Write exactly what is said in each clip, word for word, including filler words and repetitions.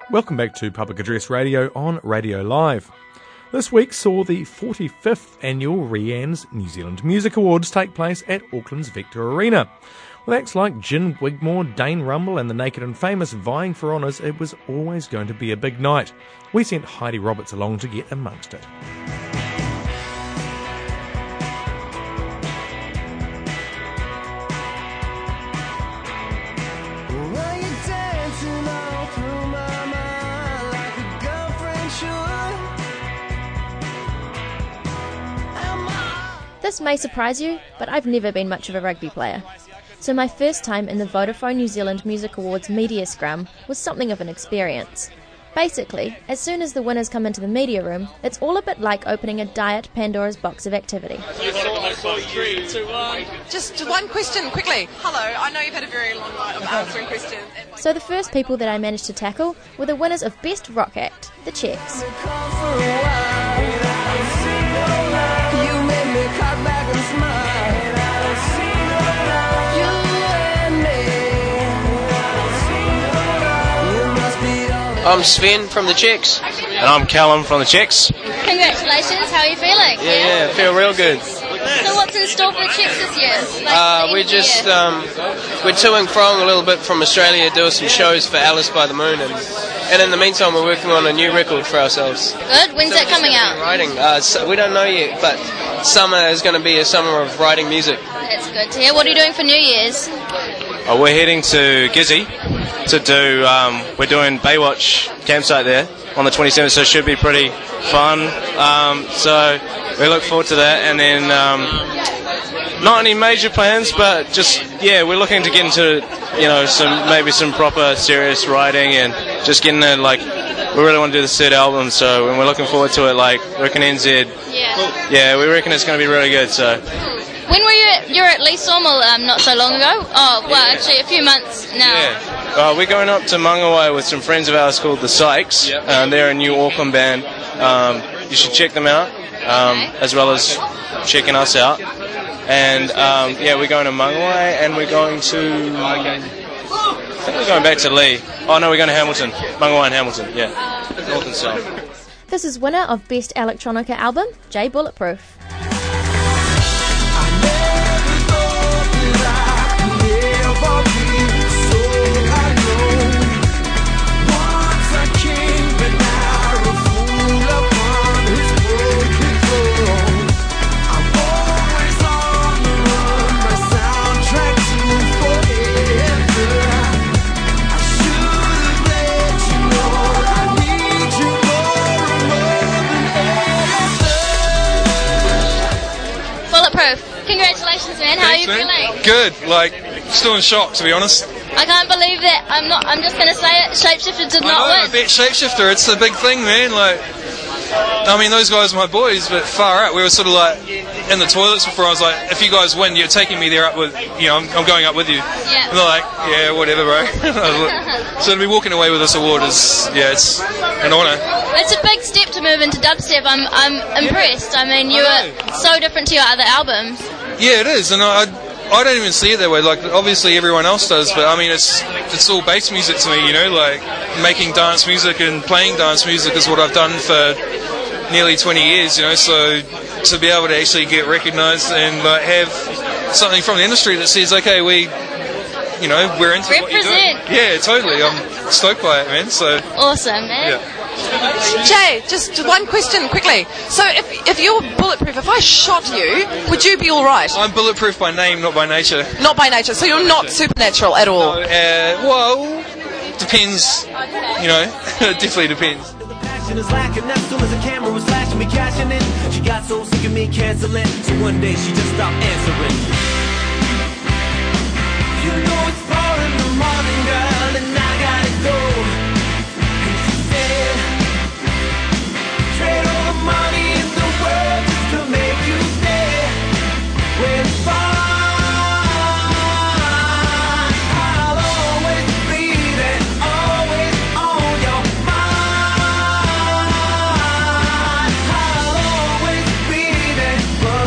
Welcome back to Public Address Radio on Radio Live. This week saw the forty-fifth annual Rianne's New Zealand Music Awards take place at Auckland's Vector Arena. With acts like Gin Wigmore, Dane Rumble and the Naked and Famous vying for honours, it was always going to be a big night. We sent Heidi Roberts along to get amongst it. This may surprise you, but I've never been much of a rugby player. So my first time in the Vodafone New Zealand Music Awards media scrum was something of an experience. Basically, as soon as the winners come into the media room, it's all a bit like opening a Diet Pandora's box of activity. Just one question, quickly. Hello, I know you've had a very long night of answering questions. So the first people that I managed to tackle were the winners of Best Rock Act, the Checks. I'm Sven from the Checks. And I'm Callum from the Checks. Congratulations, how are you feeling? Yeah, yeah, feel real good. So what's in store for the Checks this year? Like Uh, we're just, um, we're to-ing from a little bit from Australia, doing some shows for Alice by the Moon, and, and in the meantime we're working on a new record for ourselves. Good, when's that coming out? Writing, uh, so we don't know yet, but summer is going to be a summer of writing music. That's good to hear. What are you doing for New Year's? Oh, we're heading to Gizzy to do, um, we're doing Baywatch campsite there on the twenty-seventh, so it should be pretty fun. Um, so we look forward to that, and then um, not any major plans, but just, yeah, we're looking to get into, you know, some maybe some proper serious writing and just getting there, like, we really want to do the third album, so and we're looking forward to it, like, Rick and N Z. Yeah. Yeah, we reckon it's going to be really good, so. When were you at, you were at Lee Sawmill um, not so long ago? Oh, well, actually a few months now. Yeah. Uh, we're going up to Mangawai with some friends of ours called The Sykes. Yep. Uh, they're a new Auckland band. Um, you should check them out, um, okay. as well as checking us out. And um, yeah, we're going to Mangawai, and we're going to... I think we're going back to Lee. Oh no, we're going to Hamilton. Mangawai and Hamilton, yeah. North and South. This is winner of Best Electronica Album, Jay Bulletproof. Congratulations, man. How Thanks, are you man. feeling? Good. Like, still in shock, to be honest. I can't believe that. I'm not. I'm just going to say it. Shapeshifter did I not know, win. I bet Shapeshifter, it's a big thing, man. Like, I mean, those guys are my boys, but far out. We were sort of like in the toilets before. I was like, if you guys win, you're taking me there up with, you know, I'm, I'm going up with you. Yeah. And they're like, yeah, whatever, bro. So to be walking away with this award is, yeah, it's an honour. It's a big step to move into dubstep. I'm. I'm impressed. I mean, you I were so different to your other albums. Yeah, it is, and I, I don't even see it that way. Like, obviously everyone else does, but I mean, it's it's all bass music to me, you know. Like, making dance music and playing dance music is what I've done for nearly twenty years, you know. So to be able to actually get recognised and like have something from the industry that says, okay, we, you know, we're into what you're doing. Represent. Yeah, totally. I'm stoked by it, man. So Awesome, man. yeah. Jay, just one question, quickly. So if if you're bulletproof, if I shot you, would you be all right? I'm bulletproof by name, not by nature. Not by nature, so you're not supernatural at all? Uh, well, depends, you know, it definitely depends. Passion is lacking, as soon as the camera was flashing me cashing in, she got so sick of me canceling, so one day she just stopped answering. You know it's four in the morning, girl, and I gotta go. And she said, trade all the money in the world just to make you stay. When far, I'll always be there, always on your mind. I'll always be there, but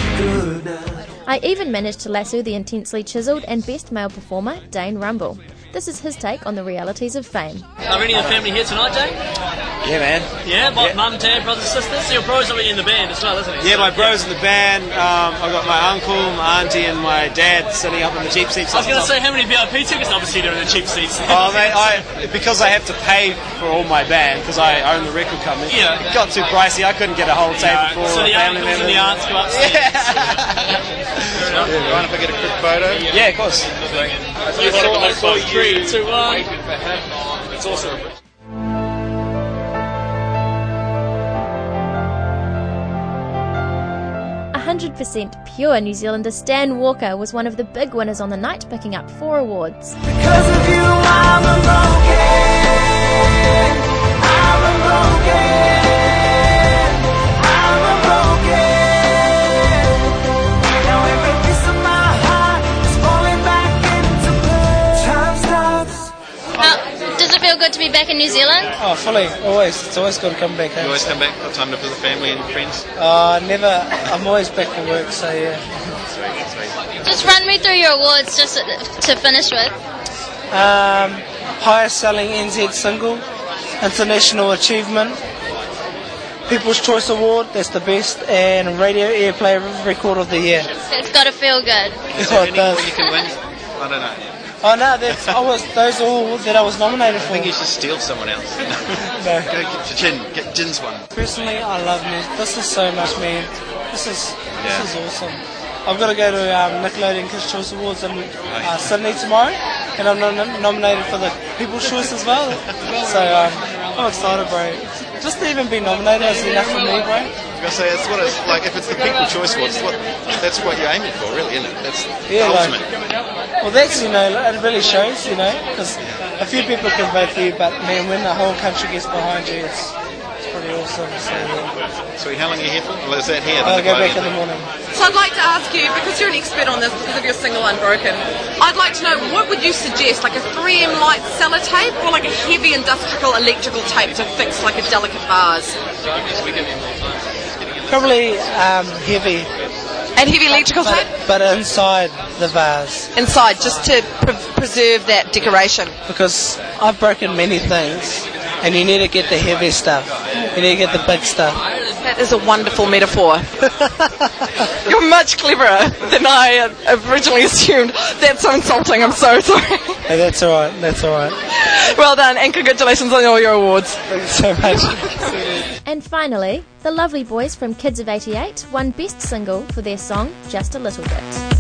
good now. I even managed to lasso the intensely chiselled and best male performer, Dane Rumble. This is his take on the realities of fame. Are any of the family here tonight, Jay? Yeah, man. Yeah, my Yeah. mum, dad, brothers, sisters. So your bro's already in the band as well, isn't he? Yeah, So, my bro's in the band. Um, I've got my uncle, my auntie, and my dad sitting up in the cheap seats. I was going to say, how many V I P tickets? Obviously, they're in the cheap seats. Oh, mate, I, because I have to pay for all my band, because I own the record company, Yeah. it got too pricey. I couldn't get a whole table for So the family uncles members. and the aunts go upstairs. Yeah. You mind if I get a quick photo? Yeah, of course. I saw, I saw you. Three, two, one. It's awesome. one hundred percent pure New Zealander Stan Walker was one of the big winners on the night, picking up four awards. Because of you, I'm broken. I'm broken. I'm broken. Now every piece of my heart is falling back into place. Time stops. How, does it feel good to be back in New Zealand? Oh, fully, always. It's always good to come back home. You always come back, got time to visit family and friends? Uh, never, I'm always back for work, so yeah. Just run me through your awards just to finish with. Um, highest selling N Z single, International Achievement, People's Choice Award, that's the best, and Radio Airplay Record of the Year. It's got to feel good. Is there Oh, it any does. more you can win? I don't know. Oh no, that's, I was, those are all that I was nominated I for. think you should steal someone else. No. Go get Jin, get Jin's one. Personally, I love music. This is so much, man. This is Yeah. this is awesome. I've got to go to um, Nickelodeon Kids' Choice Awards in uh, Sydney tomorrow, and I'm nom- nominated for the People's Choice as well. So um, I'm excited, bro. Just to even be nominated is enough for me, bro. I was gonna say it's what it's like. If it's the People Choice Awards, what that's what you're aiming for, really, isn't it? That's Yeah, the like- ultimate. Well, that's, you know, it really shows, you know, because a few people can vote for you, but man, when the whole country gets behind you, it's, it's pretty awesome. So yeah. Sweet. How long are you here for? Well, is that here? I'll The go back in Nickelodeon? the morning. So I'd like to ask you, because you're an expert on this because of your single Unbroken, I'd like to know, what would you suggest, like a three M light sellotape or like a heavy industrial electrical tape to fix like a delicate vase? Probably um, heavy. And heavy electrical but, tape? But inside the vase. Inside, just to pre- preserve that decoration. Because I've broken many things, and you need to get the heavy stuff. You need to get the big stuff. That is a wonderful metaphor. You're much cleverer than I uh, originally assumed. That's so insulting, I'm so sorry. Hey, that's alright, that's alright. Well done, and congratulations on all your awards. Thanks so much. And finally, the Lovely Boys from Kids of eighty-eight won Best Single for their song Just a Little Bit.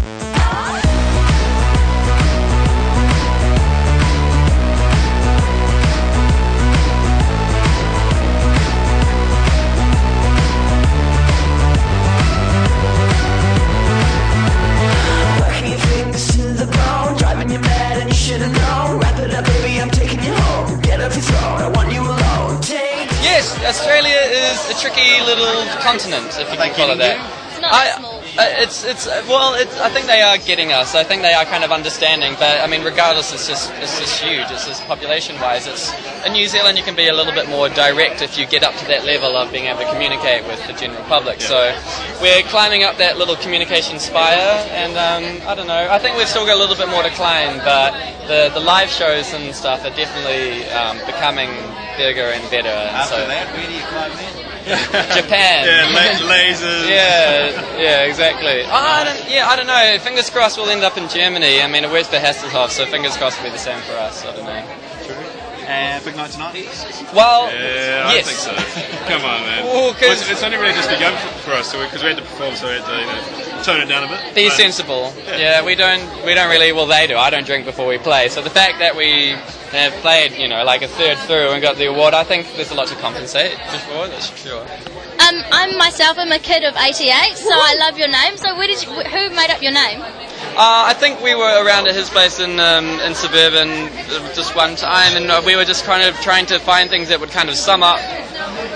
Yes, Australia is a tricky little continent, if you can call it that. It's not I, that small. uh, it's it's uh, well, it's, I think they are getting us. I think they are kind of understanding. But I mean, regardless, it's just it's just huge. It's just population-wise. It's in New Zealand, you can be a little bit more direct if you get up to that level of being able to communicate with the general public. So we're climbing up that little communication spire, and um, I don't know. I think we've still got a little bit more to climb, but the the live shows and stuff are definitely um, becoming bigger and better. And After so that, where do you climb then? Japan. Yeah, la- lasers. Yeah, yeah, exactly. Oh, I don't, yeah, I don't know. Fingers crossed we'll end up in Germany. I mean, it works for Hasselhoff, so fingers crossed it'll be the same for us. I don't know. Uh, big night tonight? Well, Yeah, yes. I think so. Come on, man. Well, 'cause- Well, it's, it's only really just begun for, for us, because we had to perform, so we had to you know, tone it down a bit. Be But- sensible. Yeah. Yeah, we don't we don't really. Well, they do. I don't drink before we play. So the fact that we have played, you know, like a third through and got the award, I think there's a lot to compensate for sure. That's for sure. Um, I'm myself, I'm a kid of eighty-eight, so I love your name. So where did you, who made up your name? Uh, I think we were around at his place in um, in Suburban uh, just one time, and uh, we were just kind of trying to find things that would kind of sum up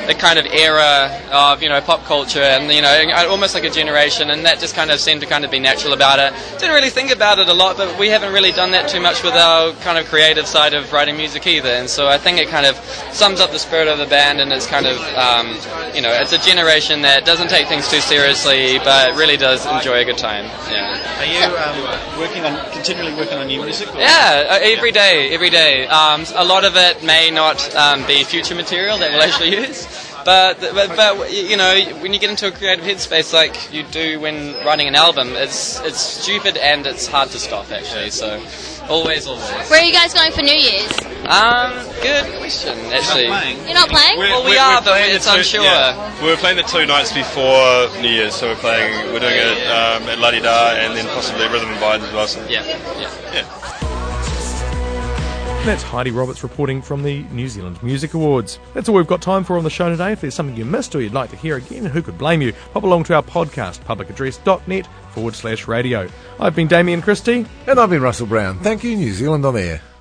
a kind of era of, you know, pop culture and, you know, almost like a generation, and that just kind of seemed to kind of be natural about it. Didn't really think about it a lot, but we haven't really done that too much with our kind of creative side of writing music either, and so I think it kind of sums up the spirit of the band, and it's kind of, um, you know, it's a generation that doesn't take things too seriously, but really does enjoy a good time. Yeah. Are you um, working on, continually working on new music? Or? Yeah, uh, every day, every day. Um, a lot of it may not um, be future material that we'll actually use, but, but but you know, when you get into a creative headspace like you do when writing an album, it's it's stupid and it's hard to stop actually. So always, always. Where are you guys going for New Year's? Um, good question. Actually, You're not playing? We're, well, we we're, are, we're but playing it's the two, unsure. Yeah, we were playing the two nights before New Year's, so we're playing. We're doing it um, at La Di Da and then possibly Rhythm and Vines as well. So. Yeah, yeah, yeah. That's Heidi Roberts reporting from the New Zealand Music Awards. That's all we've got time for on the show today. If there's something you missed or you'd like to hear again, who could blame you? Pop along to our podcast, publicaddress.net forward slash radio. I've been Damien Christie. And I've been Russell Brown. Thank you, New Zealand On Air.